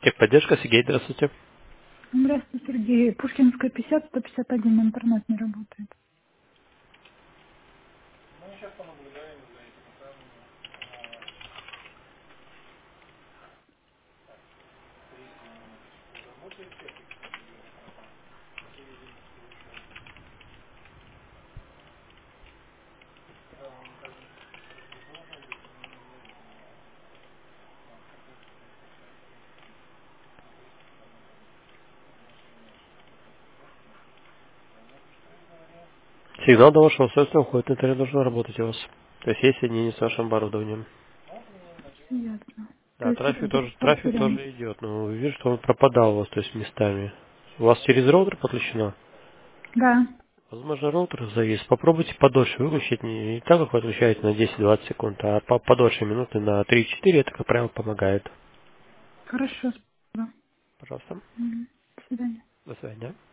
Техподдержка, Сергей, здравствуйте. Здравствуйте, Сергей. Пушкинская 50, 151, интернет не работает. Сигнал до вашего устройства уходит, интернет должен работать у вас. То есть есть соединение с вашим оборудованием. Ясно. То Да, есть это трафик вариант. тоже идет, но вижу, что он пропадал у вас, то есть местами. У вас через роутер подключено? Да, Возможно, роутер завис. Попробуйте подольше выключить, не так, как вы отключаете на 10-20 секунд, а подольше, минуты на 3-4, это, как правило, помогает. хорошо. Спасибо. Пожалуйста. До свидания. До свидания.